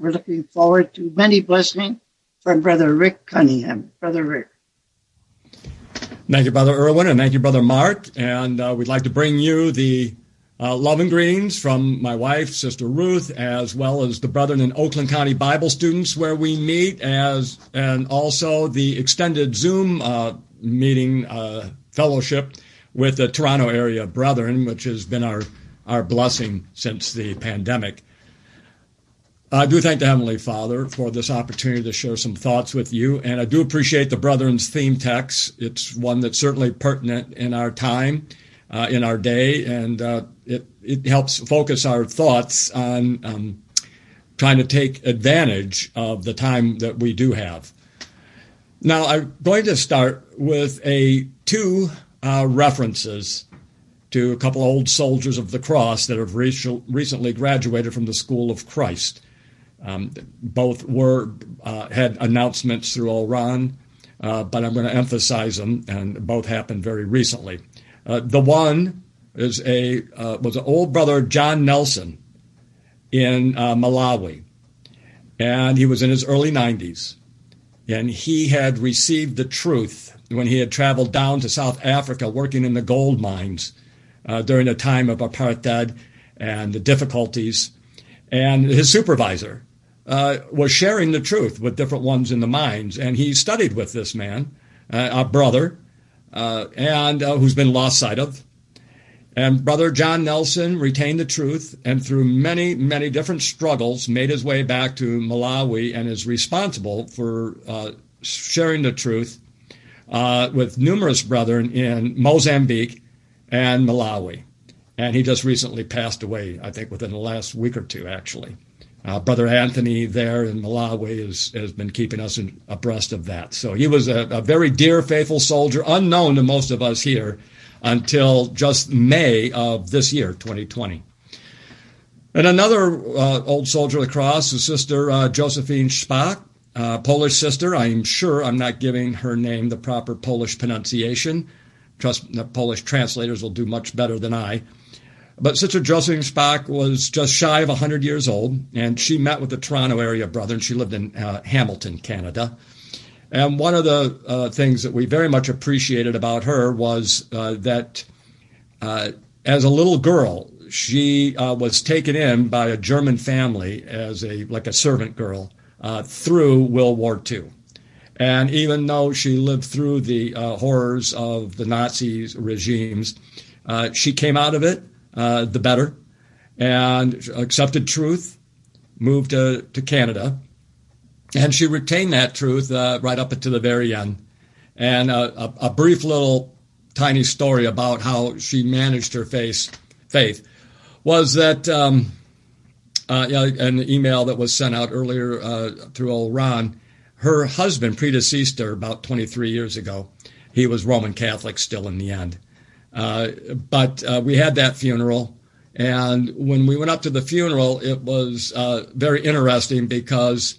we're looking forward to many blessings from Brother Rick Cunningham. Brother Rick. Thank you, Brother Irwin, and thank you, Brother Mark. And we'd like to bring you the love and greetings from my wife, Sister Ruth, as well as the Brethren in Oakland County Bible students where we meet, and also the extended Zoom meeting fellowship with the Toronto area Brethren, which has been our blessing since the pandemic. I do thank the Heavenly Father for this opportunity to share some thoughts with you, and I do appreciate the Brethren's theme text. It's one that's certainly pertinent in our time, in our day, and it helps focus our thoughts on trying to take advantage of the time that we do have. Now, I'm going to start with two references to a couple old soldiers of the cross that have recently graduated from the School of Christ. Both had announcements through Oran, but I'm going to emphasize them, and both happened very recently. The one was an old brother, John Nelson, in Malawi, and he was in his early 90s, and he had received the truth when he had traveled down to South Africa working in the gold mines during the time of apartheid and the difficulties, and his supervisor was sharing the truth with different ones in the mines, and he studied with this man, a brother, and who's been lost sight of. And Brother John Nelson retained the truth, and through many, many different struggles, made his way back to Malawi and is responsible for sharing the truth with numerous brethren in Mozambique and Malawi. And he just recently passed away, I think within the last week or two, actually. Brother Anthony there in Malawi has been keeping us abreast of that. So he was a very dear, faithful soldier, unknown to most of us here until just May of this year, 2020. And another old soldier of the cross is Sister Josephine Szpak, Polish sister. I'm sure I'm not giving her name the proper Polish pronunciation. Trust the Polish translators will do much better than I. But Sister Josephine Szpak was just shy of 100 years old, and she met with the Toronto area brethren. She lived in Hamilton, Canada. And one of the things that we very much appreciated about her was that as a little girl, she was taken in by a German family as like a servant girl through World War II. And even though she lived through the horrors of the Nazi regimes, she came out of it the better, and accepted truth, moved to Canada, and she retained that truth right up until the very end. And a brief little tiny story about how she managed her faith was that an email that was sent out earlier through old Ron, her husband predeceased her about 23 years ago. He was Roman Catholic still in the end. But we had that funeral, and when we went up to the funeral, it was very interesting because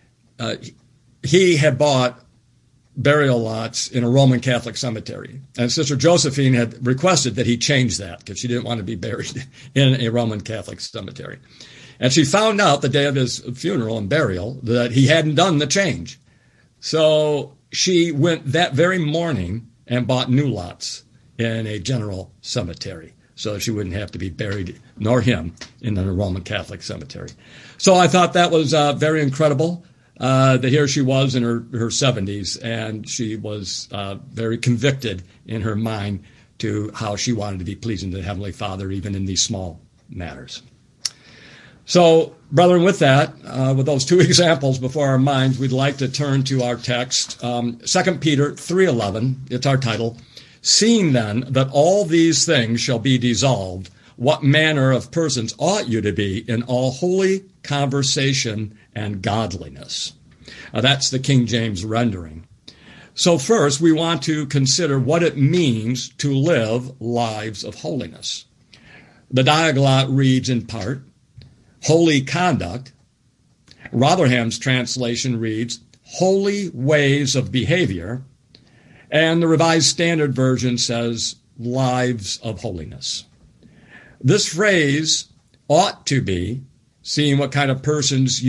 he had bought burial lots in a Roman Catholic cemetery, and Sister Josephine had requested that he change that because she didn't want to be buried in a Roman Catholic cemetery. And she found out the day of his funeral and burial that he hadn't done the change. So she went that very morning and bought new lots in a general cemetery so that she wouldn't have to be buried, nor him, in a Roman Catholic cemetery. So I thought that was very incredible that here she was in her 70s, and she was very convicted in her mind to how she wanted to be pleasing to the Heavenly Father, even in these small matters. So, brethren, with that, with those two examples before our minds, we'd like to turn to our text, 2 Peter 3:11. It's our title. Seeing then that all these things shall be dissolved, what manner of persons ought you to be in all holy conversation and godliness? That's the King James rendering. So first, we want to consider what it means to live lives of holiness. The Diaglott reads in part, holy conduct. Rotherham's translation reads, holy ways of behavior. And the Revised Standard Version says, lives of holiness. This phrase ought to be, seeing what kind of persons you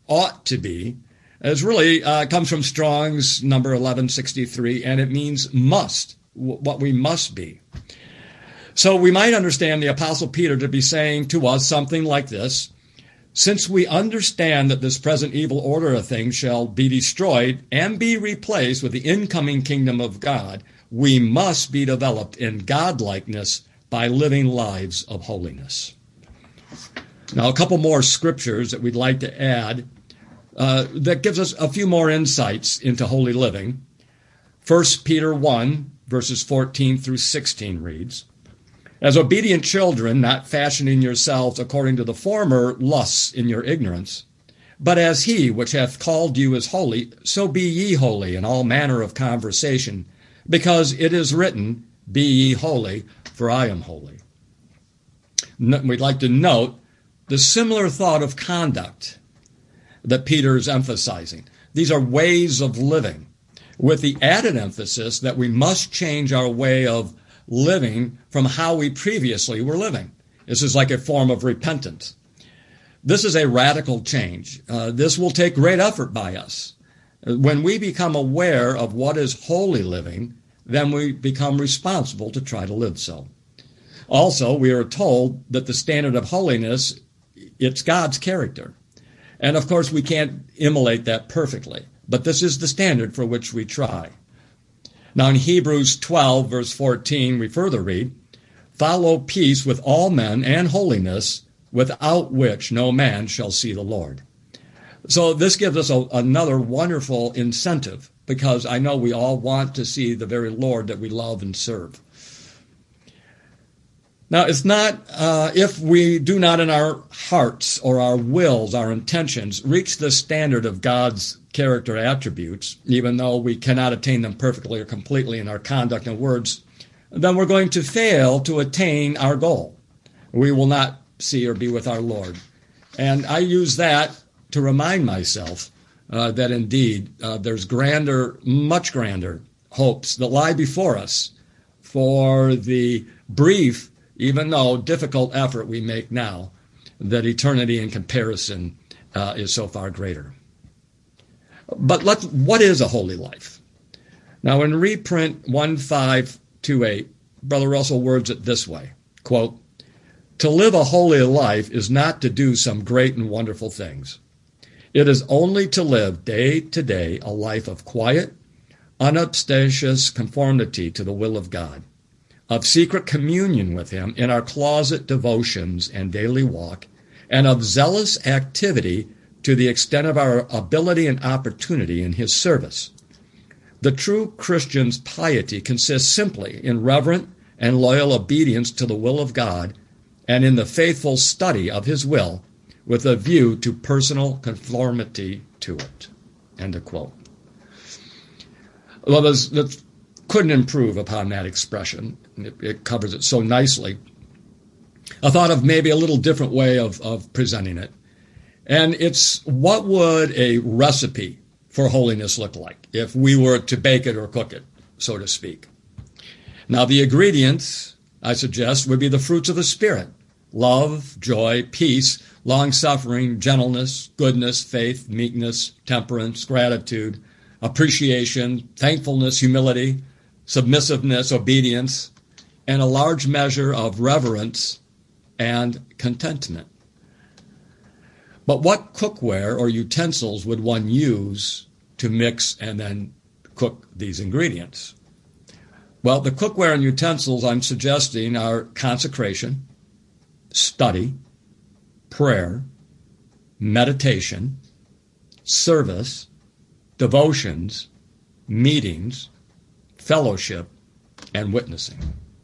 ought to be, is really comes from Strong's number 1163, and it means must, what we must be. So we might understand the Apostle Peter to be saying to us something like this: since we understand that this present evil order of things shall be destroyed and be replaced with the incoming kingdom of God, we must be developed in godlikeness by living lives of holiness. Now, a couple more scriptures that we'd like to add that gives us a few more insights into holy living. 1 Peter 1, verses 14 through 16 reads, "As obedient children, not fashioning yourselves according to the former lusts in your ignorance, but as he which hath called you is holy, so be ye holy in all manner of conversation, because it is written, Be ye holy, for I am holy." We'd like to note the similar thought of conduct that Peter is emphasizing. These are ways of living, with the added emphasis that we must change our way of living from how we previously were living. This is like a form of repentance. This is a radical change. This will take great effort by us. When we become aware of what is holy living, then we become responsible to try to live so. Also, we are told that the standard of holiness, it's God's character. And of course, we can't emulate that perfectly, but this is the standard for which we try. Now in Hebrews 12, verse 14, we further read, "Follow peace with all men and holiness, without which no man shall see the Lord." So this gives us another wonderful incentive, because I know we all want to see the very Lord that we love and serve. Now, it's not, if we do not in our hearts or our wills, our intentions, reach the standard of God's character attributes, even though we cannot attain them perfectly or completely in our conduct and words, then we're going to fail to attain our goal. We will not see or be with our Lord. And I use that to remind myself that indeed there's grander, much grander hopes that lie before us for the brief, even though difficult effort we make now, that eternity in comparison is so far greater. But what is a holy life? Now in reprint 1528, Brother Russell words it this way, quote, "To live a holy life is not to do some great and wonderful things. It is only to live day to day a life of quiet, unostentatious conformity to the will of God, of secret communion with Him in our closet devotions and daily walk, and of zealous activity to the extent of our ability and opportunity in His service. The true Christian's piety consists simply in reverent and loyal obedience to the will of God and in the faithful study of His will with a view to personal conformity to it." End of quote. Well, that couldn't improve upon that expression. It covers it so nicely. I thought of maybe a little different way of presenting it. And it's, what would a recipe for holiness look like if we were to bake it or cook it, so to speak? Now, the ingredients, I suggest, would be the fruits of the Spirit: love, joy, peace, long-suffering, gentleness, goodness, faith, meekness, temperance, gratitude, appreciation, thankfulness, humility, submissiveness, obedience, and a large measure of reverence and contentment. But what cookware or utensils would one use to mix and then cook these ingredients? Well, the cookware and utensils I'm suggesting are consecration, study, prayer, meditation, service, devotions, meetings, fellowship, and witnessing.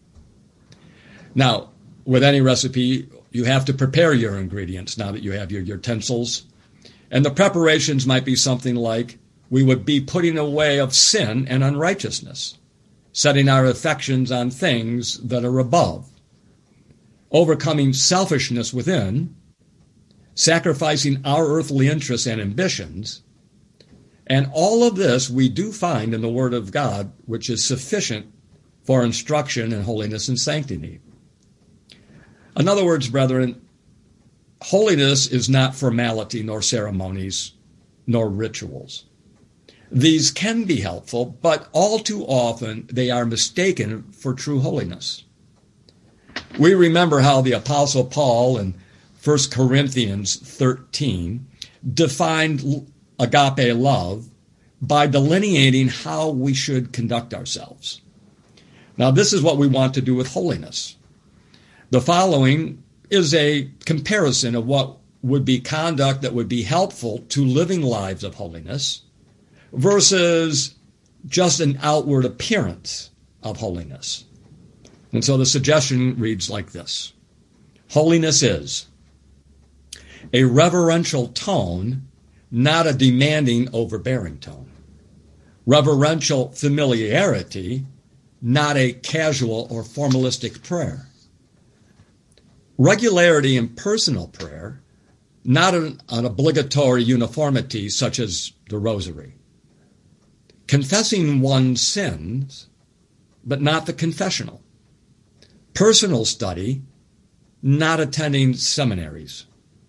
Now, with any recipe, you have to prepare your ingredients now that you have your utensils. And the preparations might be something like, we would be putting away of sin and unrighteousness, setting our affections on things that are above, overcoming selfishness within, sacrificing our earthly interests and ambitions. And all of this we do find in the Word of God, which is sufficient for instruction in holiness and sanctity. In other words, brethren, Holiness is not formality, nor ceremonies, nor rituals. These can be helpful, but all too often they are mistaken for true holiness. We remember how the Apostle Paul in 1 Corinthians 13 defined agape love by delineating how we should conduct ourselves. Now, this is what we want to do with holiness. The following is a comparison of what would be conduct that would be helpful to living lives of holiness versus just an outward appearance of holiness. And so the suggestion reads like this. Holiness is a reverential tone, not a demanding, overbearing tone. Reverential familiarity, not a casual or formalistic prayer. Regularity in personal prayer, not an obligatory uniformity such as the rosary. Confessing one's sins, but not the confessional. Personal study, not attending seminaries.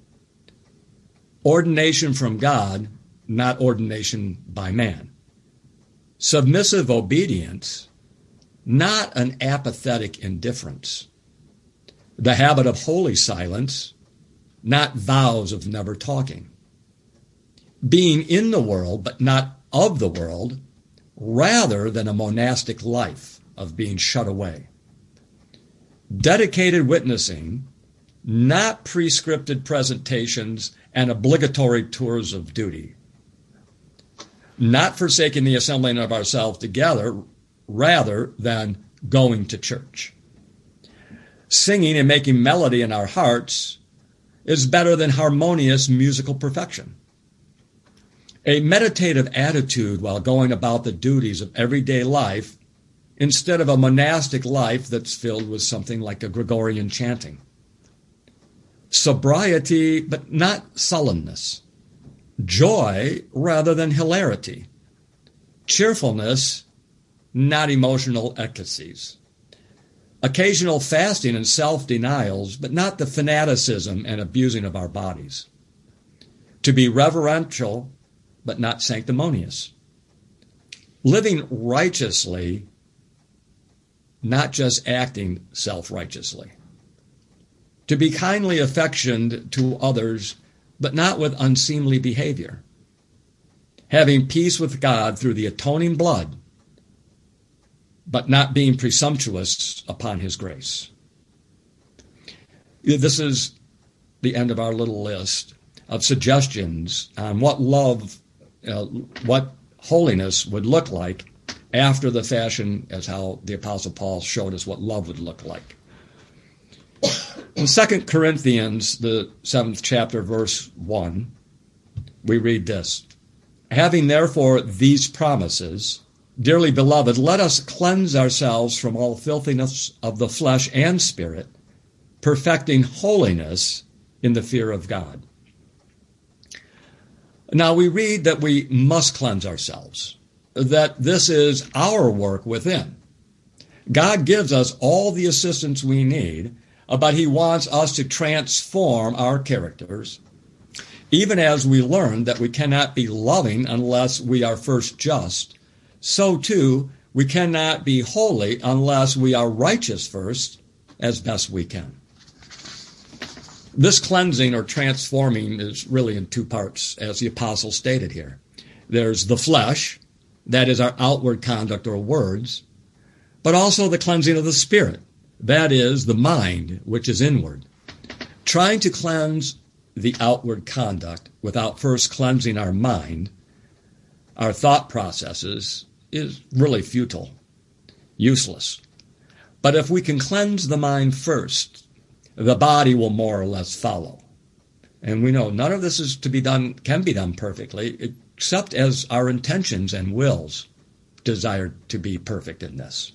Ordination from God, not ordination by man. Submissive obedience, not an apathetic indifference. The habit of holy silence, not vows of never talking. Being in the world, but not of the world, rather than a monastic life of being shut away. Dedicated witnessing, not prescripted presentations and obligatory tours of duty. Not forsaking the assembling of ourselves together, rather than going to church. Singing and making melody in our hearts is better than harmonious musical perfection. A meditative attitude while going about the duties of everyday life instead of a monastic life that's filled with something like a Gregorian chanting. Sobriety, but not sullenness. Joy rather than hilarity. Cheerfulness, not emotional ecstasies. Occasional fasting and self-denials, but not the fanaticism and abusing of our bodies. To be reverential, but not sanctimonious. Living righteously, not just acting self-righteously. To be kindly affectioned to others, but not with unseemly behavior. Having peace with God through the atoning blood, but not being presumptuous upon his grace. This is the end of our little list of suggestions on what what holiness would look like after the fashion as how the Apostle Paul showed us what love would look like. In 2 Corinthians, the 7th chapter, verse 1, we read this. Having therefore these promises, dearly beloved, let us cleanse ourselves from all filthiness of the flesh and spirit, perfecting holiness in the fear of God. Now we read that we must cleanse ourselves, that this is our work within. God gives us all the assistance we need, but he wants us to transform our characters, even as we learn that we cannot be loving unless we are first just. So too, we cannot be holy unless we are righteous first, as best we can. This cleansing or transforming is really in two parts, as the apostle stated here. There's the flesh, that is our outward conduct or words, but also the cleansing of the spirit, that is the mind, which is inward. Trying to cleanse the outward conduct without first cleansing our mind, our thought processes, is really futile, useless. But if we can cleanse the mind first, the body will more or less follow. And we know none of this is can be done perfectly, except as our intentions and wills desire to be perfect in this.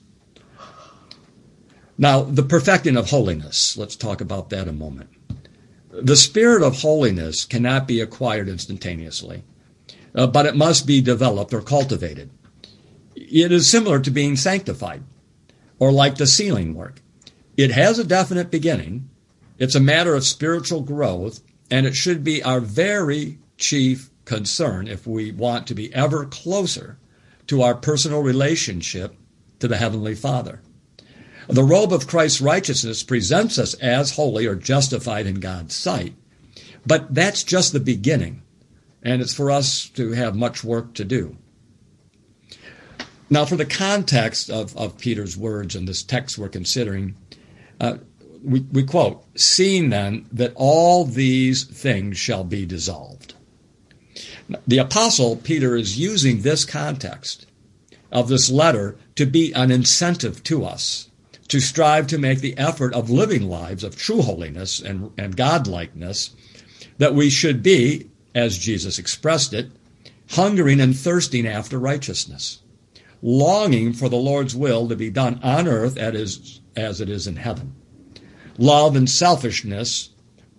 Now, the perfecting of holiness, let's talk about that a moment. The spirit of holiness cannot be acquired instantaneously, but it must be developed or cultivated. It is similar to being sanctified, or like the sealing work. It has a definite beginning, It's a matter of spiritual growth, and it should be our very chief concern if we want to be ever closer to our personal relationship to the Heavenly Father. The robe of Christ's righteousness presents us as holy or justified in God's sight, but that's just the beginning, and it's for us to have much work to do. Now, for the context of Peter's words in this text we're considering, we quote, "Seeing then that all these things shall be dissolved." The Apostle Peter is using this context of this letter to be an incentive to us to strive to make the effort of living lives of true holiness and godlikeness, that we should be, as Jesus expressed it, hungering and thirsting after righteousness, longing for the Lord's will to be done on earth as it is in heaven. Love and selflessness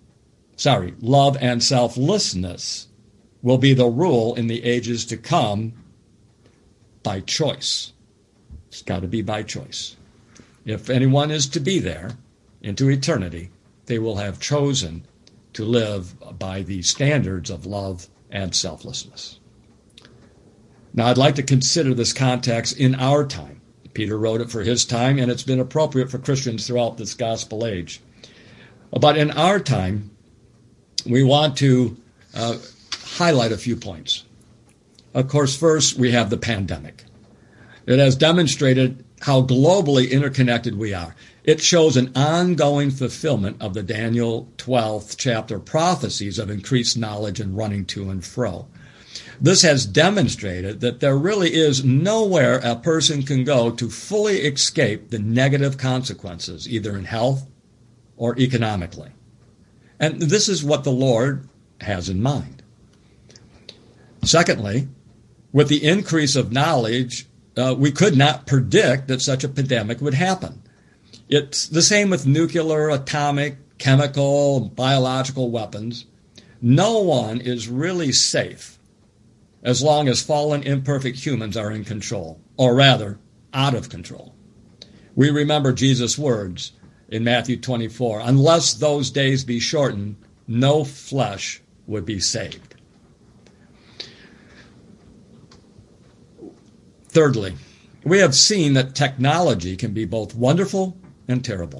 will be the rule in the ages to come by choice. It's got to be by choice. If anyone is to be there into eternity, they will have chosen to live by the standards of love and selflessness. Now, I'd like to consider this context in our time. Peter wrote it for his time, and it's been appropriate for Christians throughout this gospel age. But in our time, we want to highlight a few points. Of course, first, we have the pandemic. It has demonstrated how globally interconnected we are. It shows an ongoing fulfillment of the Daniel 12th chapter prophecies of increased knowledge and running to and fro. This has demonstrated that there really is nowhere a person can go to fully escape the negative consequences, either in health or economically. And this is what the Lord has in mind. Secondly, with the increase of knowledge, we could not predict that such a pandemic would happen. It's the same with nuclear, atomic, chemical, biological weapons. No one is really safe as long as fallen, imperfect humans are in control, or rather, out of control. We remember Jesus' words in Matthew 24, "Unless those days be shortened, no flesh would be saved." Thirdly, we have seen that technology can be both wonderful and terrible.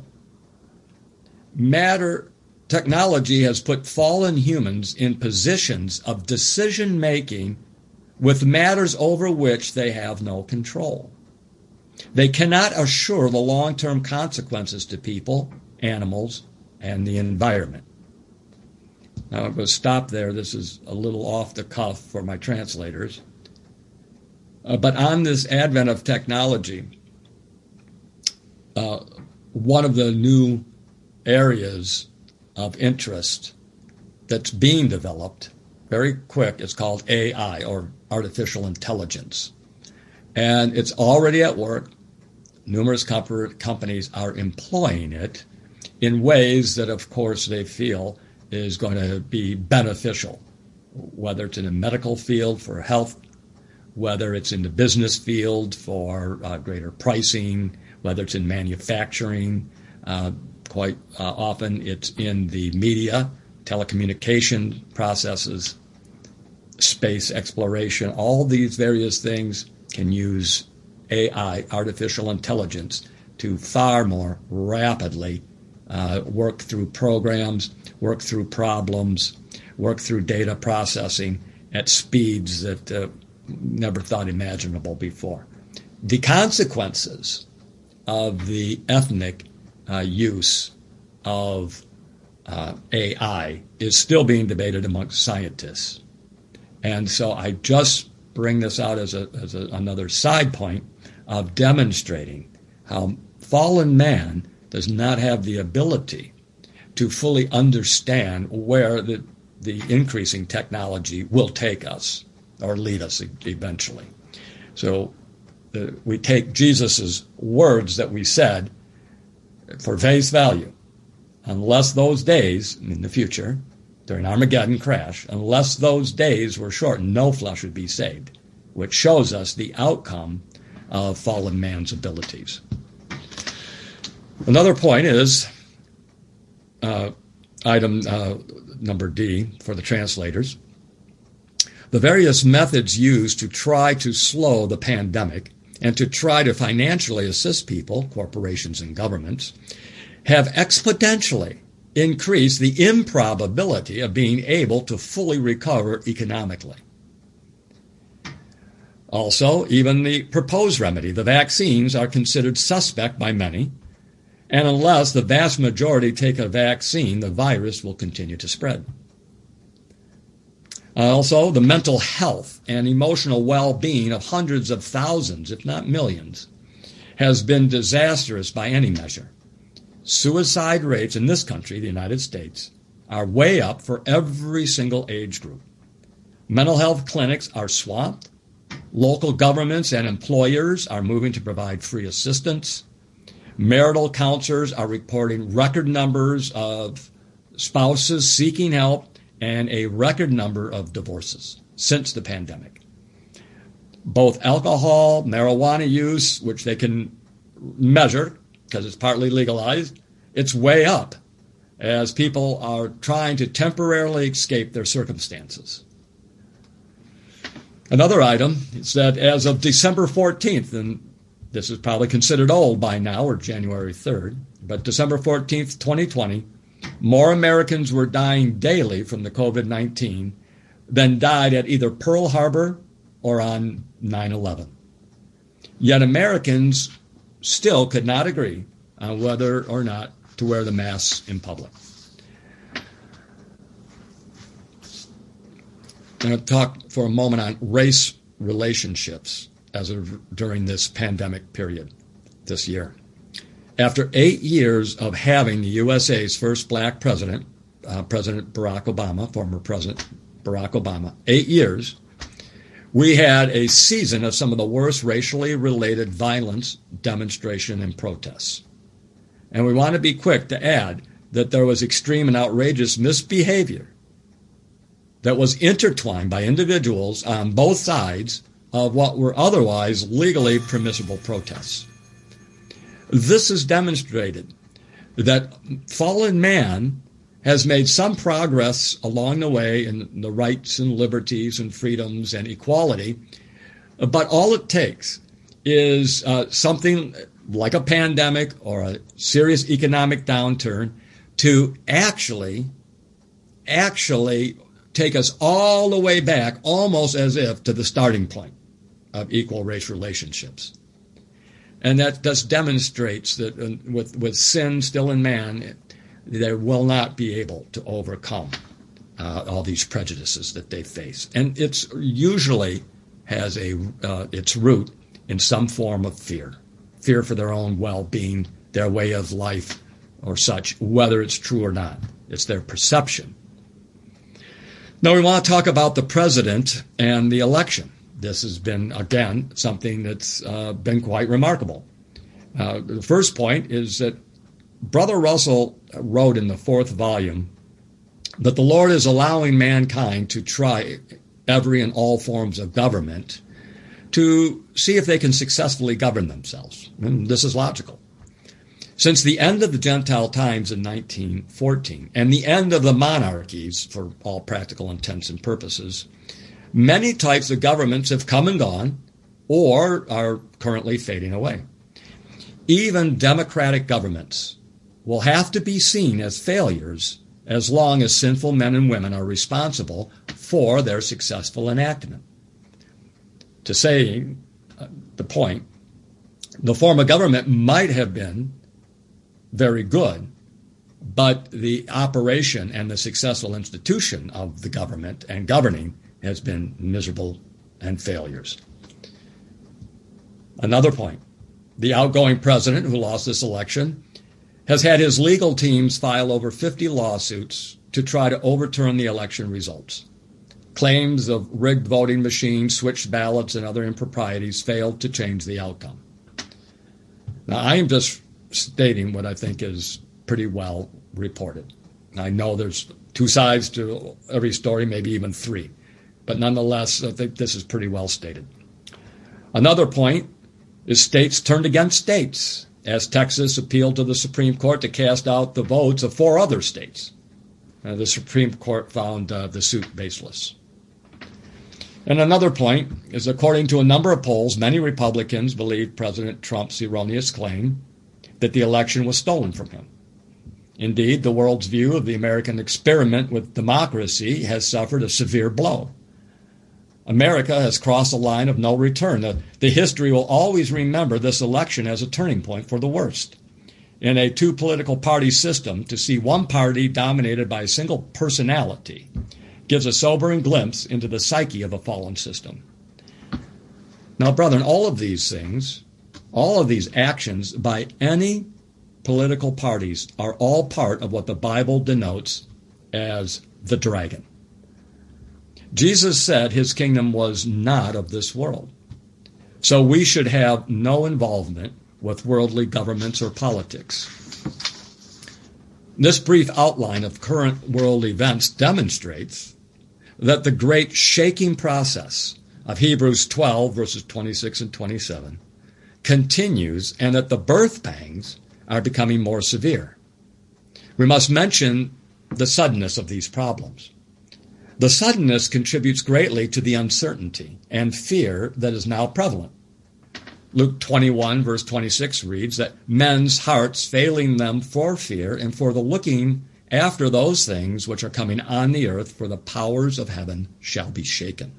Technology has put fallen humans in positions of decision-making with matters over which they have no control. They cannot assure the long-term consequences to people, animals, and the environment. Now, I'm going to stop there. This is a little off the cuff for my translators. But on this advent of technology, one of the new areas of interest that's being developed very quick is called AI, or artificial intelligence. And it's already at work. Numerous companies are employing it in ways that, of course, they feel is going to be beneficial, whether it's in the medical field for health, whether it's in the business field for greater pricing, whether it's in manufacturing. Quite often it's in the media, telecommunication processes, space exploration. All these various things can use AI, artificial intelligence, to far more rapidly work through programs, work through problems, work through data processing at speeds that never thought imaginable before. The consequences of the ethnic use of AI is still being debated amongst scientists. And so I just bring this out as another side point of demonstrating how fallen man does not have the ability to fully understand where the increasing technology will take us or lead us eventually. So we take Jesus' words that we said for face value. Unless those days in the future, during Armageddon crash, unless those days were shortened, no flesh would be saved, which shows us the outcome of fallen man's abilities. Another point is item number D for the translators. The various methods used to try to slow the pandemic and to try to financially assist people, corporations and governments, have exponentially increased the improbability of being able to fully recover economically. Also, even the proposed remedy, the vaccines, are considered suspect by many, and unless the vast majority take a vaccine, the virus will continue to spread. Also, the mental health and emotional well-being of hundreds of thousands, if not millions, has been disastrous by any measure. Suicide rates in this country, the United States, are way up for every single age group. Mental health clinics are swamped. Local governments and employers are moving to provide free assistance. Marital counselors are reporting record numbers of spouses seeking help and a record number of divorces since the pandemic. Both alcohol, marijuana use, which they can measure because it's partly legalized, it's way up as people are trying to temporarily escape their circumstances. Another item is that as of December 14th, and this is probably considered old by now, or January 3rd, but December 14th, 2020, more Americans were dying daily from the COVID-19 than died at either Pearl Harbor or on 9/11. Yet Americans still could not agree on whether or not to wear the masks in public. I'm going to talk for a moment on race relationships during this pandemic period this year. After 8 years of having the USA's first black president, President Barack Obama, former President Barack Obama, 8 years, we had a season of some of the worst racially related violence, demonstration, and protests. And we want to be quick to add that there was extreme and outrageous misbehavior that was intertwined by individuals on both sides of what were otherwise legally permissible protests. This has demonstrated that fallen man has made some progress along the way in the rights and liberties and freedoms and equality, but all it takes is something like a pandemic or a serious economic downturn to actually take us all the way back, almost as if to the starting point of equal race relationships. And that just demonstrates that with sin still in man, they will not be able to overcome all these prejudices that they face. And it's usually has its root in some form of fear for their own well-being, their way of life or such, whether it's true or not. It's their perception. Now we want to talk about the president and the election. This has been, again, something that's been quite remarkable. The first point is that Brother Russell wrote in the 4th volume that the Lord is allowing mankind to try every and all forms of government to see if they can successfully govern themselves. And this is logical. Since the end of the Gentile times in 1914 and the end of the monarchies, for all practical intents and purposes, many types of governments have come and gone or are currently fading away. Even democratic governments will have to be seen as failures as long as sinful men and women are responsible for their successful enactment. To say the point, the form of government might have been very good, but the operation and the successful institution of the government and governing has been miserable and failures. Another point, the outgoing president who lost this election has had his legal teams file over 50 lawsuits to try to overturn the election results. Claims of rigged voting machines, switched ballots, and other improprieties failed to change the outcome. Now, I am just stating what I think is pretty well reported. I know there's two sides to every story, maybe even three, but nonetheless, I think this is pretty well stated. Another point is states turned against states as Texas appealed to the Supreme Court to cast out the votes of 4 other states. The Supreme Court found the suit baseless. And another point is, according to a number of polls, many Republicans believe President Trump's erroneous claim that the election was stolen from him. Indeed, the world's view of the American experiment with democracy has suffered a severe blow. America has crossed a line of no return. The history will always remember this election as a turning point for the worst. In a 2 political party system, to see one party dominated by a single personality gives a sobering glimpse into the psyche of a fallen system. Now, brethren, all of these things, all of these actions by any political parties are all part of what the Bible denotes as the dragon. Jesus said his kingdom was not of this world. So we should have no involvement with worldly governments or politics. This brief outline of current world events demonstrates that the great shaking process of Hebrews 12, verses 26 and 27, continues, and that the birth pangs are becoming more severe. We must mention the suddenness of these problems. The suddenness contributes greatly to the uncertainty and fear that is now prevalent. Luke 21, verse 26 reads that men's hearts failing them for fear and for the looking after those things which are coming on the earth, for the powers of heaven shall be shaken.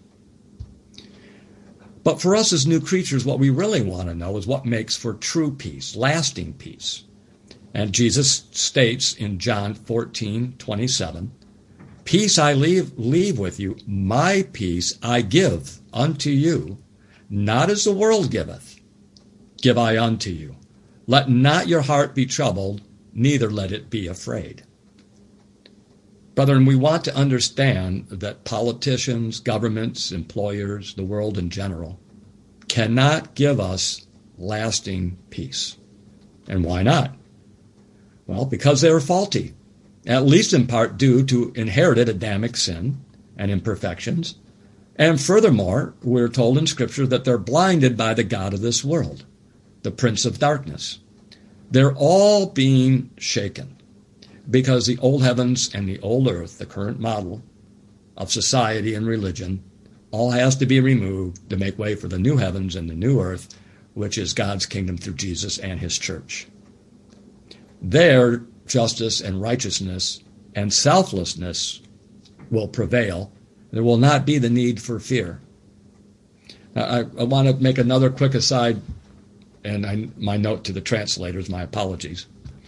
But for us as new creatures, what we really want to know is what makes for true peace, lasting peace. And Jesus states in John 14:27, "Peace I leave with you, my peace I give unto you, not as the world giveth, give I unto you. Let not your heart be troubled, neither let it be afraid." Brethren, we want to understand that politicians, governments, employers, the world in general, cannot give us lasting peace. And why not? Well, because they are faulty, at least in part due to inherited Adamic sin and imperfections. And furthermore, we're told in Scripture that they're blinded by the god of this world, the prince of darkness. They're all being shaken because the old heavens and the old earth, the current model of society and religion, all has to be removed to make way for the new heavens and the new earth, which is God's kingdom through Jesus and his church. There, justice and righteousness and selflessness will prevail. There will not be the need for fear. Now, I want to make another quick aside, and my note to the translators, my apologies.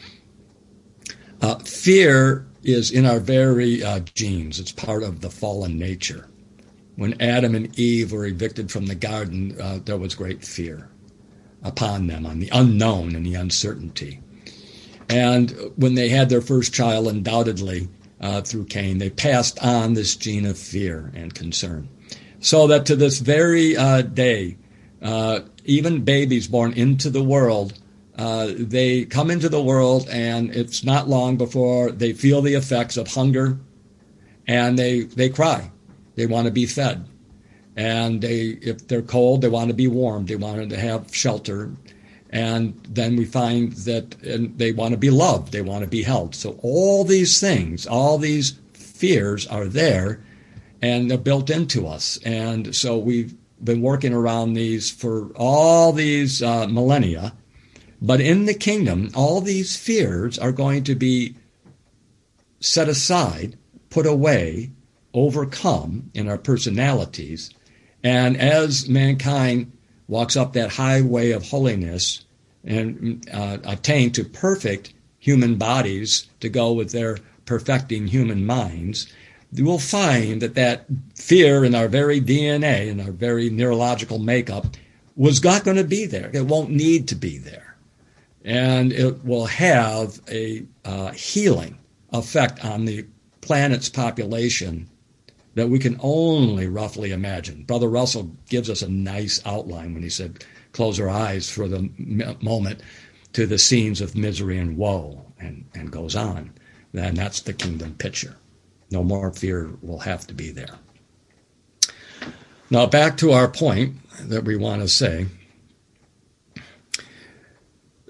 Fear is in our very genes. It's part of the fallen nature. When Adam and Eve were evicted from the garden, there was great fear upon them, on the unknown and the uncertainty. And when they had their first child, undoubtedly, through Cain, they passed on this gene of fear and concern. So that to this very day, even babies born into the world, they come into the world, and it's not long before they feel the effects of hunger, and they cry. They want to be fed. And if they're cold, they want to be warmed. They want to have shelter. And then we find that they want to be loved. They want to be held. So all these things, all these fears are there, and they're built into us. And so we've been working around these for all these millennia. But in the kingdom, all these fears are going to be set aside, put away, overcome in our personalities. And as mankind walks up that highway of holiness and attain to perfect human bodies to go with their perfecting human minds, you will find that fear in our very DNA, in our very neurological makeup, was not going to be there. It won't need to be there. And it will have a healing effect on the planet's population that we can only roughly imagine. Brother Russell gives us a nice outline when he said, close our eyes for the moment to the scenes of misery and woe, and goes on. And that's the kingdom picture. No more fear will have to be there. Now back to our point that we want to say.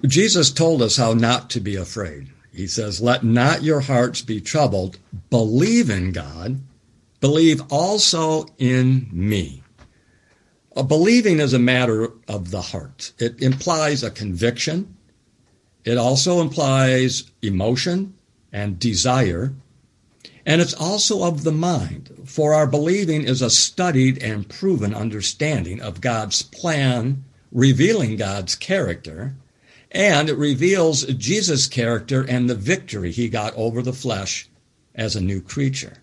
Jesus told us how not to be afraid. He says, let not your hearts be troubled. Believe in God. Believe also in me. Believing is a matter of the heart. It implies a conviction. It also implies emotion and desire. And it's also of the mind, for our believing is a studied and proven understanding of God's plan, revealing God's character, and it reveals Jesus' character and the victory he got over the flesh as a new creature.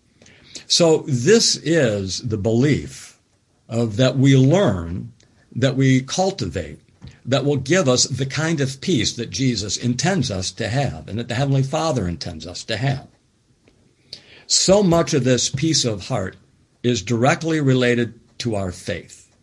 So this is the belief that we learn, that we cultivate, that will give us the kind of peace that Jesus intends us to have and that the Heavenly Father intends us to have. So much of this peace of heart is directly related to our faith.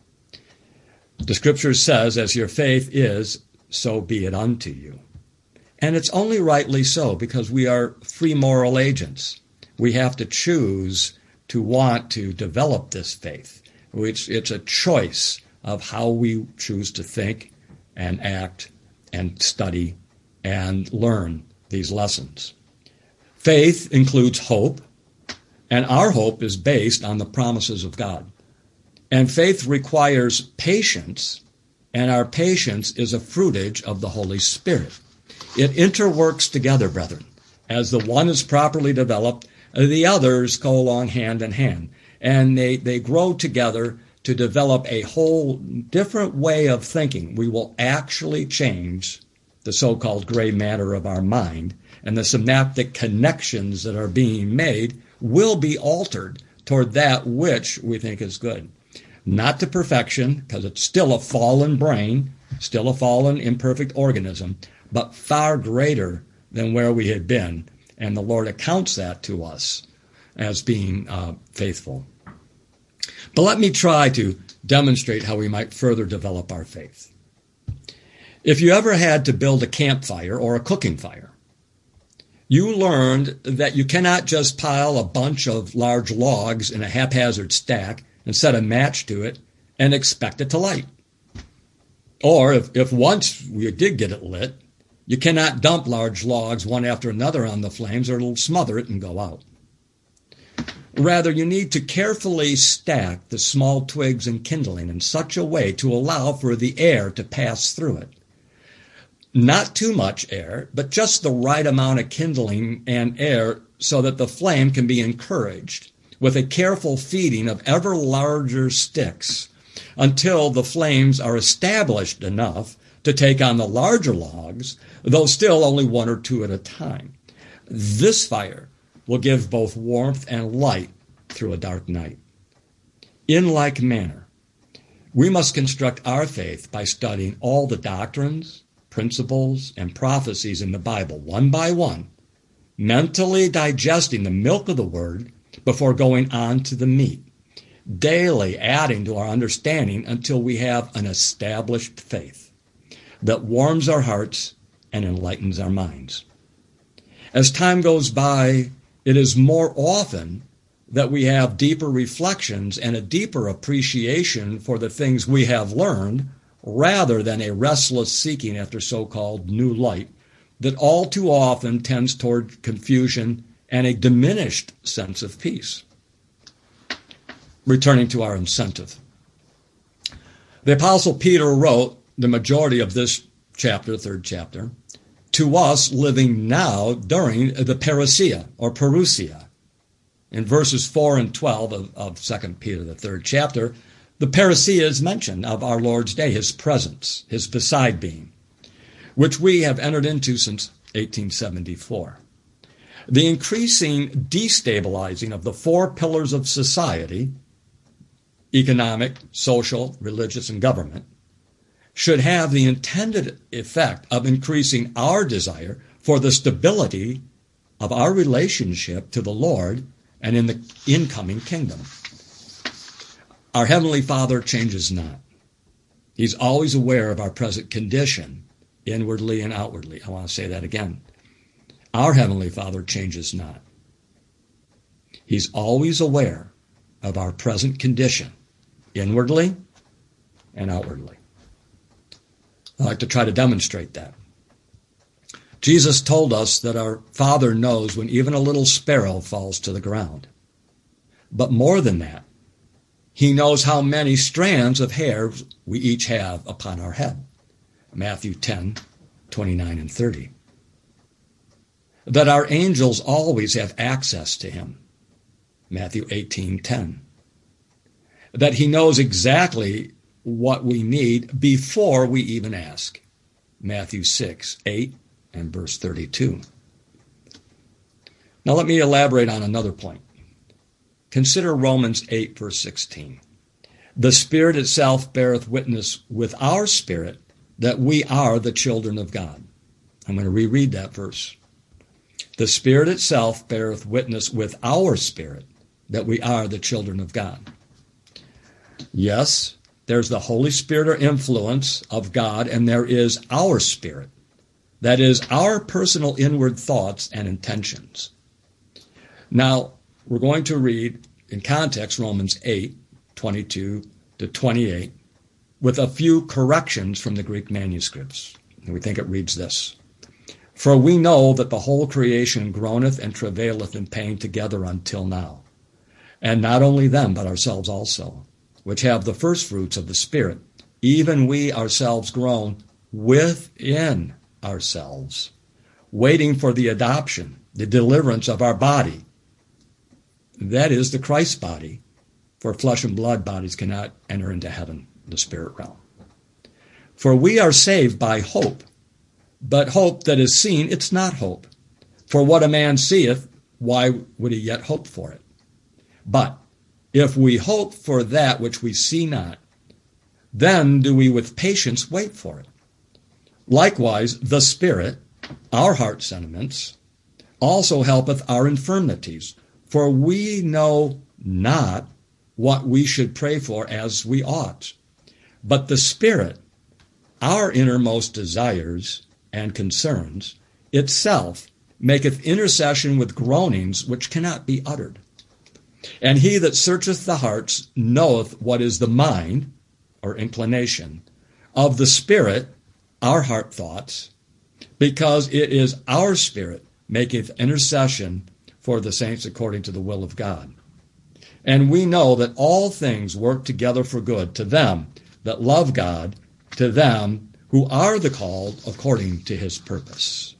The Scripture says, as your faith is, so be it unto you. And it's only rightly so, because we are free moral agents. We have to choose to want to develop this faith. It's a choice of how we choose to think and act and study and learn these lessons. Faith includes hope, and our hope is based on the promises of God. And faith requires patience, and our patience is a fruitage of the Holy Spirit. It interworks together, brethren. As the one is properly developed, the others go along hand in hand, and they grow together to develop a whole different way of thinking. We will actually change the so-called gray matter of our mind, and the synaptic connections that are being made will be altered toward that which we think is good. Not to perfection, because it's still a fallen brain, still a fallen, imperfect organism, but far greater than where we had been. And the Lord accounts that to us as being faithful. But let me try to demonstrate how we might further develop our faith. If you ever had to build a campfire or a cooking fire, you learned that you cannot just pile a bunch of large logs in a haphazard stack and set a match to it and expect it to light. Or if once you did get it lit, you cannot dump large logs one after another on the flames, or it'll smother it and go out. Rather, you need to carefully stack the small twigs and kindling in such a way to allow for the air to pass through it. Not too much air, but just the right amount of kindling and air so that the flame can be encouraged with a careful feeding of ever larger sticks until the flames are established enough to take on the larger logs, though still only one or two at a time. This fire will give both warmth and light through a dark night. In like manner, we must construct our faith by studying all the doctrines, principles, and prophecies in the Bible one by one, mentally digesting the milk of the Word before going on to the meat, daily adding to our understanding until we have an established faith that warms our hearts and enlightens our minds. As time goes by, it is more often that we have deeper reflections and a deeper appreciation for the things we have learned, rather than a restless seeking after so-called new light that all too often tends toward confusion and a diminished sense of peace. Returning to our incentive. The Apostle Peter wrote the majority of this chapter, third chapter, to us living now during the parousia, or parousia. In verses 4 and 12 of 2 Peter, the third chapter, the parousia is mentioned of our Lord's day, his presence, his beside being, which we have entered into since 1874. The increasing destabilizing of the four pillars of society, economic, social, religious, and government, should have the intended effect of increasing our desire for the stability of our relationship to the Lord and in the incoming kingdom. Our Heavenly Father changes not. He's always aware of our present condition, inwardly and outwardly. I want to say that again. Our Heavenly Father changes not. He's always aware of our present condition, inwardly and outwardly. I'd like to try to demonstrate that. Jesus told us that our Father knows when even a little sparrow falls to the ground. But more than that, he knows how many strands of hair we each have upon our head. Matthew 10:29 and 30. That our angels always have access to him. Matthew 18:10. That he knows exactly what we need before we even ask. Matthew 6:8 and verse 32. Now let me elaborate on another point. Consider Romans 8, verse 16. The Spirit itself beareth witness with our spirit that we are the children of God. I'm going to reread that verse. The Spirit itself beareth witness with our spirit that we are the children of God. Yes, there's the Holy Spirit or influence of God, and there is our spirit. That is our personal inward thoughts and intentions. Now, we're going to read in context Romans 8:22 to 28 with a few corrections from the Greek manuscripts. And we think it reads this. For we know that the whole creation groaneth and travaileth in pain together until now. And not only them, but ourselves also, which have the first fruits of the Spirit, even we ourselves groan within ourselves, waiting for the adoption, the deliverance of our body. That is the Christ body, for flesh and blood bodies cannot enter into heaven, the spirit realm. For we are saved by hope, but hope that is seen, it's not hope. For what a man seeth, why would he yet hope for it? But if we hope for that which we see not, then do we with patience wait for it. Likewise, the Spirit, our heart sentiments, also helpeth our infirmities, for we know not what we should pray for as we ought. But the Spirit, our innermost desires and concerns, itself maketh intercession with groanings which cannot be uttered. And he that searcheth the hearts knoweth what is the mind, or inclination, of the Spirit, our heart thoughts, because it is our spirit maketh intercession for the saints according to the will of God. And we know that all things work together for good to them that love God, to them who are the called according to his purpose.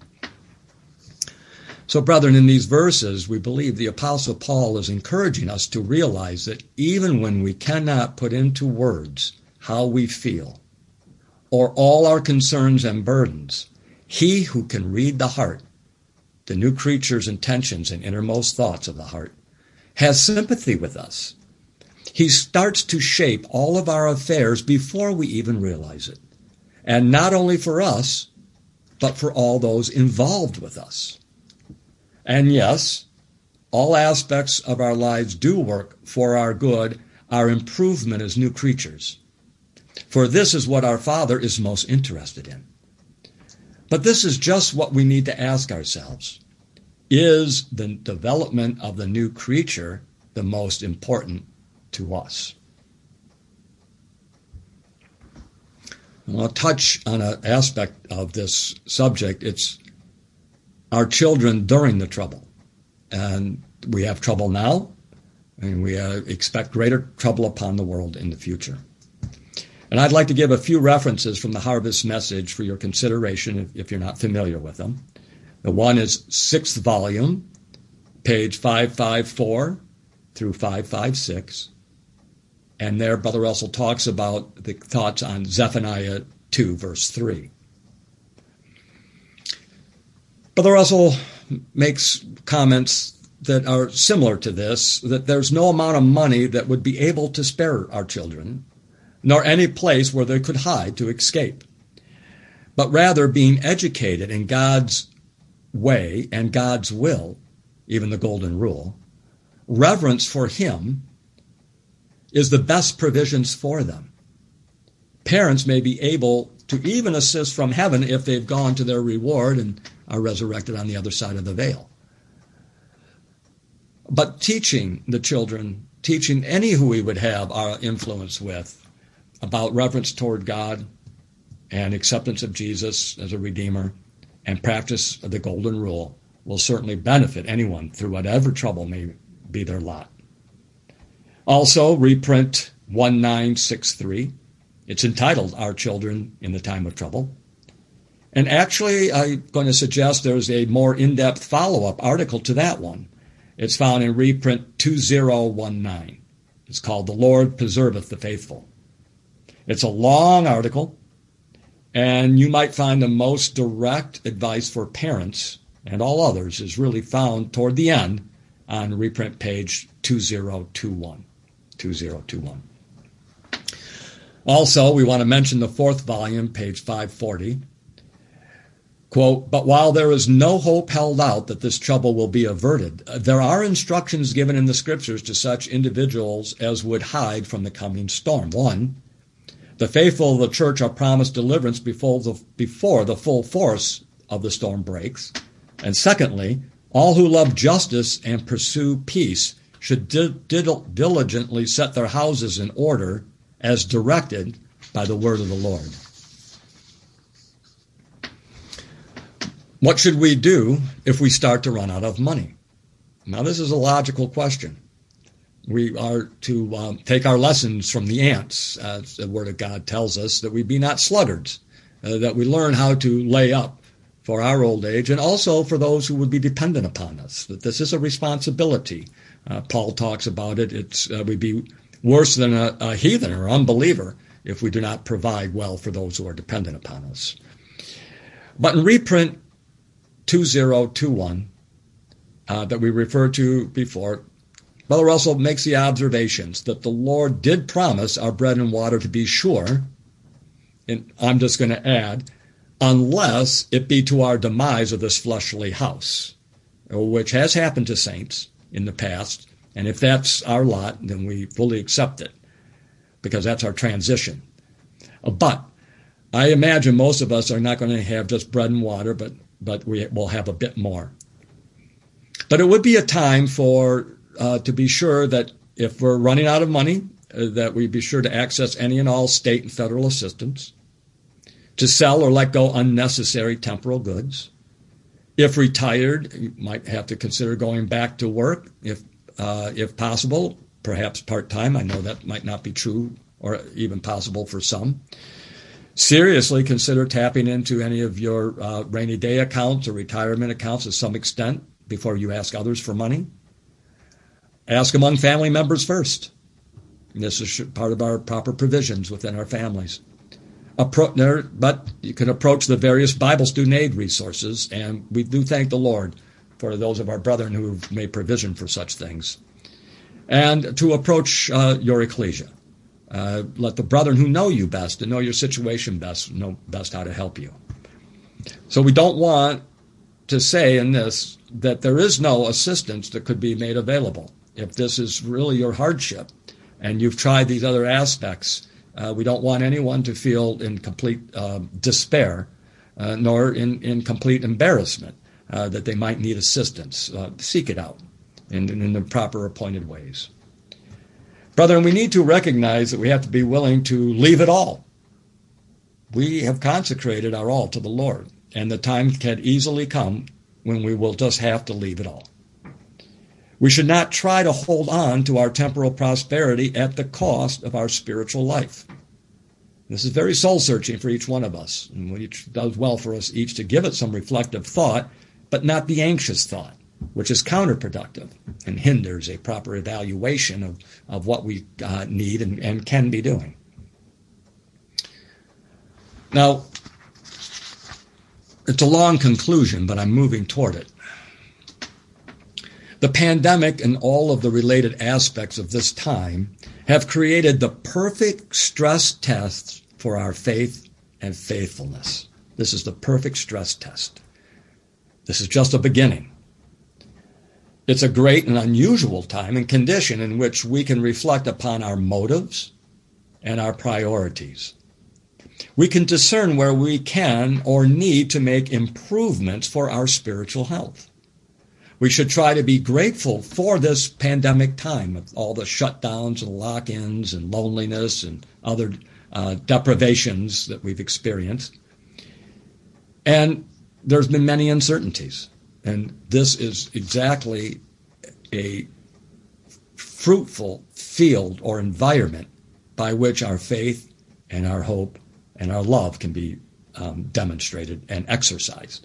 So, brethren, in these verses, we believe the Apostle Paul is encouraging us to realize that even when we cannot put into words how we feel, or all our concerns and burdens, he who can read the heart, the new creature's intentions and innermost thoughts of the heart, has sympathy with us. He starts to shape all of our affairs before we even realize it. And not only for us, but for all those involved with us. And yes, all aspects of our lives do work for our good, our improvement as new creatures. For this is what our Father is most interested in. But this is just what we need to ask ourselves. Is the development of the new creature the most important to us? I'll touch on an aspect of this subject. It's our children during the trouble. And we have trouble now, and we expect greater trouble upon the world in the future. And I'd like to give a few references from the Harvest Message for your consideration if you're not familiar with them. The one is 6th volume, page 554 through 556. And there, Brother Russell talks about the thoughts on Zephaniah 2, verse 3. Brother Russell makes comments that are similar to this, that there's no amount of money that would be able to spare our children, nor any place where they could hide to escape. But rather being educated in God's way and God's will, even the golden rule, reverence for him is the best provisions for them. Parents may be able to even assist from heaven if they've gone to their reward and are resurrected on the other side of the veil. But teaching the children, teaching any who we would have our influence with about reverence toward God, and acceptance of Jesus as a Redeemer and practice of the Golden Rule will certainly benefit anyone through whatever trouble may be their lot. Also, reprint 1963. It's entitled Our Children in the Time of Trouble. And actually, I'm going to suggest there's a more in-depth follow-up article to that one. It's found in reprint 2019. It's called The Lord Preserveth the Faithful. It's a long article, and you might find the most direct advice for parents and all others is really found toward the end on reprint page 2021. 2021. Also, we want to mention the fourth volume, page 540. Quote, but while there is no hope held out that this trouble will be averted, there are instructions given in the scriptures to such individuals as would hide from the coming storm. 1, the faithful of the church are promised deliverance before the full force of the storm breaks. And secondly, all who love justice and pursue peace should diligently set their houses in order as directed by the word of the Lord. What should we do if we start to run out of money? Now, this is a logical question. We are to take our lessons from the ants, as the Word of God tells us, that we be not sluggards, that we learn how to lay up for our old age, and also for those who would be dependent upon us, that this is a responsibility. Paul talks about it. We'd be worse than a heathen or unbeliever if we do not provide well for those who are dependent upon us. But in reprint 2021 that we referred to before, Brother Russell makes the observations that the Lord did promise our bread and water to be sure, and I'm just going to add, unless it be to our demise of this fleshly house, which has happened to saints in the past, and if that's our lot, then we fully accept it, because that's our transition. But I imagine most of us are not going to have just bread and water, but we will have a bit more. But it would be a time to be sure that if we're running out of money, that we be sure to access any and all state and federal assistance, to sell or let go unnecessary temporal goods. If retired, you might have to consider going back to work, if possible, perhaps part-time. I know that might not be true or even possible for some. Seriously consider tapping into any of your rainy day accounts or retirement accounts to some extent before you ask others for money. Ask among family members first. And this is part of our proper provisions within our families. But you can approach the various Bible student aid resources, and we do thank the Lord for those of our brethren who have made provision for such things. And to approach your ecclesia. Let the brethren who know you best and know your situation best know best how to help you. So we don't want to say in this that there is no assistance that could be made available. If this is really your hardship and you've tried these other aspects, we don't want anyone to feel in complete despair, nor in complete embarrassment that they might need assistance. Seek it out in the proper appointed ways. Brethren, we need to recognize that we have to be willing to leave it all. We have consecrated our all to the Lord, and the time can easily come when we will just have to leave it all. We should not try to hold on to our temporal prosperity at the cost of our spiritual life. This is very soul-searching for each one of us, and it does well for us each to give it some reflective thought, but not the anxious thought, which is counterproductive and hinders a proper evaluation of what we need and can be doing. Now, it's a long conclusion, but I'm moving toward it. The pandemic and all of the related aspects of this time have created the perfect stress test for our faith and faithfulness. This is the perfect stress test. This is just a beginning. It's a great and unusual time and condition in which we can reflect upon our motives and our priorities. We can discern where we can or need to make improvements for our spiritual health. We should try to be grateful for this pandemic time of all the shutdowns and lock-ins and loneliness and other deprivations that we've experienced. And there's been many uncertainties. And this is exactly a fruitful field or environment by which our faith and our hope and our love can be demonstrated and exercised.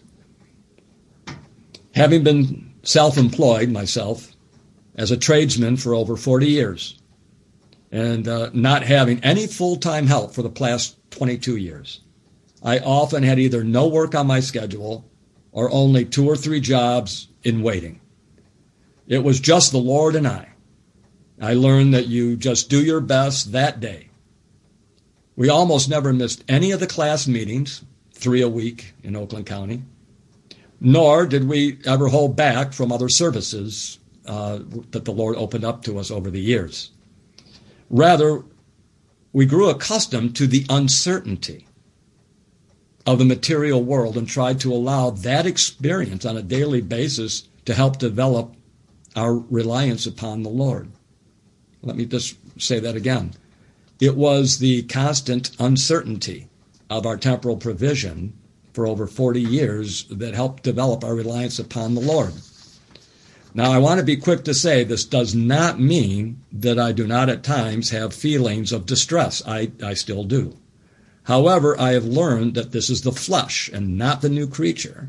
Having been self-employed myself as a tradesman for over 40 years and not having any full-time help for the past 22 years, I often had either no work on my schedule or only 2 or 3 jobs in waiting. It was just the Lord and I. I learned that you just do your best that day. We almost never missed any of the class meetings, 3 a week in Oakland County, nor did we ever hold back from other services that the Lord opened up to us over the years. Rather, we grew accustomed to the uncertainty of the material world and tried to allow that experience on a daily basis to help develop our reliance upon the Lord. Let me just say that again. It was the constant uncertainty of our temporal provision for over 40 years that helped develop our reliance upon the Lord. Now, I want to be quick to say this does not mean that I do not at times have feelings of distress. I still do. However, I have learned that this is the flesh and not the new creature,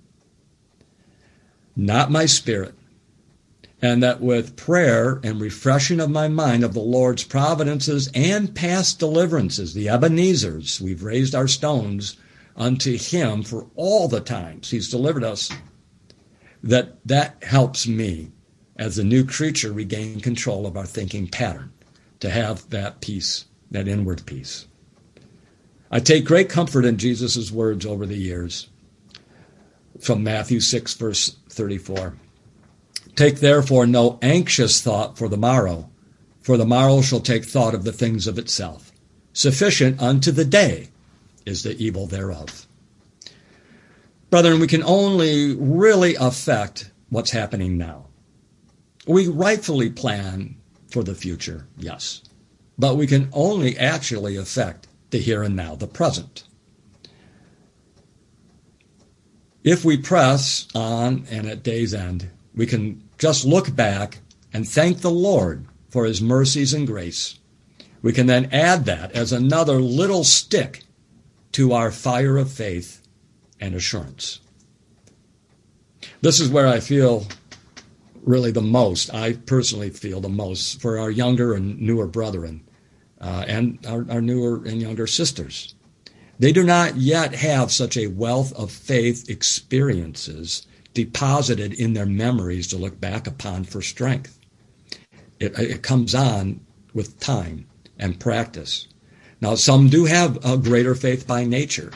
not my spirit, and that with prayer and refreshing of my mind of the Lord's providences and past deliverances, the Ebenezers, we've raised our stones unto him for all the times he's delivered us, that helps me as a new creature regain control of our thinking pattern, to have that peace, that inward peace. I take great comfort in Jesus' words over the years from Matthew 6, verse 34. Take therefore no anxious thought for the morrow shall take thought of the things of itself. Sufficient unto the day is the evil thereof. Brethren, we can only really affect what's happening now. We rightfully plan for the future, yes, but we can only actually affect the here and now, the present. If we press on and at day's end, we can just look back and thank the Lord for his mercies and grace. We can then add that as another little stick to our fire of faith and assurance. This is where I feel really the most, I personally feel the most for our younger and newer brethren and our newer and younger sisters. They do not yet have such a wealth of faith experiences deposited in their memories to look back upon for strength. It comes on with time and practice. Now, some do have a greater faith by nature.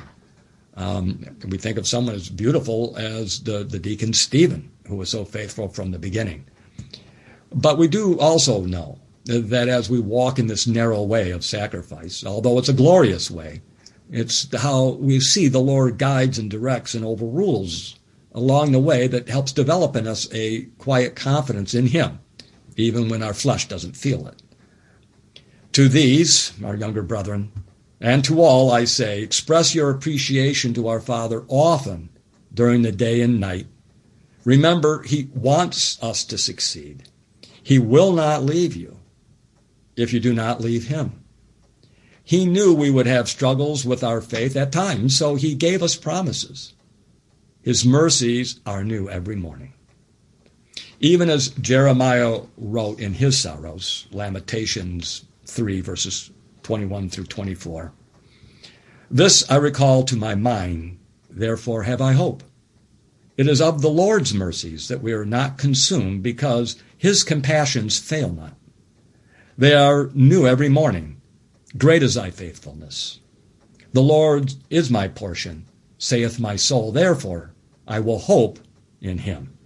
We think of someone as beautiful as the deacon Stephen, who was so faithful from the beginning. But we do also know that as we walk in this narrow way of sacrifice, although it's a glorious way, it's how we see the Lord guides and directs and overrules along the way that helps develop in us a quiet confidence in him, even when our flesh doesn't feel it. To these, our younger brethren, and to all I say, express your appreciation to our Father often during the day and night. Remember, he wants us to succeed. He will not leave you if you do not leave him. He knew we would have struggles with our faith at times, so he gave us promises. His mercies are new every morning. Even as Jeremiah wrote in his sorrows, Lamentations 3, verses 21 through 24, this I recall to my mind, therefore have I hope. It is of the Lord's mercies that we are not consumed, because his compassions fail not. They are new every morning. Great is thy faithfulness. The Lord is my portion, saith my soul. Therefore, I will hope in him.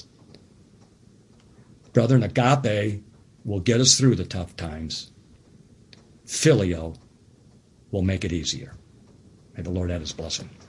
Brethren, agape will get us through the tough times. Phileo will make it easier. May the Lord add his blessing.